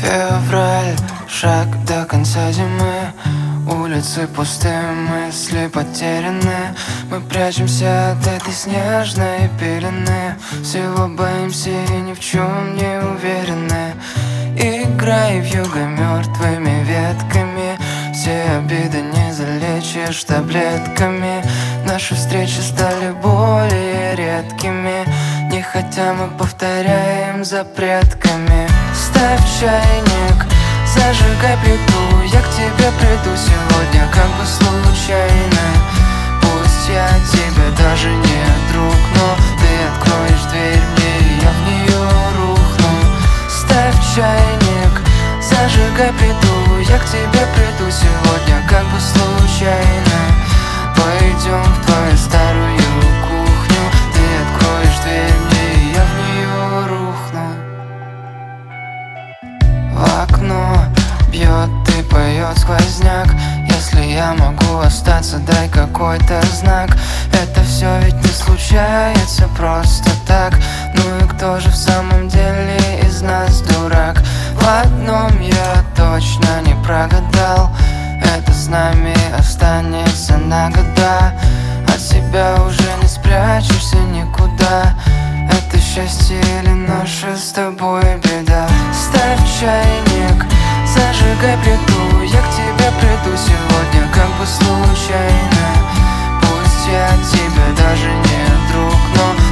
Февраль, шаг до конца зимы. Улицы пустые, мысли потеряны. Мы прячемся от этой снежной пелены. Всего боимся и ни в чем не уверены. Играй вьюгой мертвыми ветками. Все обиды не залечишь таблетками. Наши встречи стали более редкими. Не хотя мы повторяем за предками. Ставь чайник, зажигай плиту. Я к тебе приду сегодня как бы случайно. Пусть я тебе даже не друг, но ты откроешь дверь мне, и я в нее рухну. Ставь чайник, зажигай плиту. Я к тебе приду сегодня как бы случайно. Пойдем в твою старую кухню. Ты откроешь дверь мне, и я в нее рухну. В окно бьет и поет сквозняк. Если я могу остаться, дай какой-то знак. Это все ведь не случается просто так. Ну и кто же в самом деле из нас дурак? В одном я точно не прогадал. Это с нами останется на года. От себя уже не спрячешься никуда. Это счастье или наша с тобой беда? Ставь чайник, зажигай плиту. Я к тебе приду сегодня как бы случайно. Пусть я тебе даже не друг, но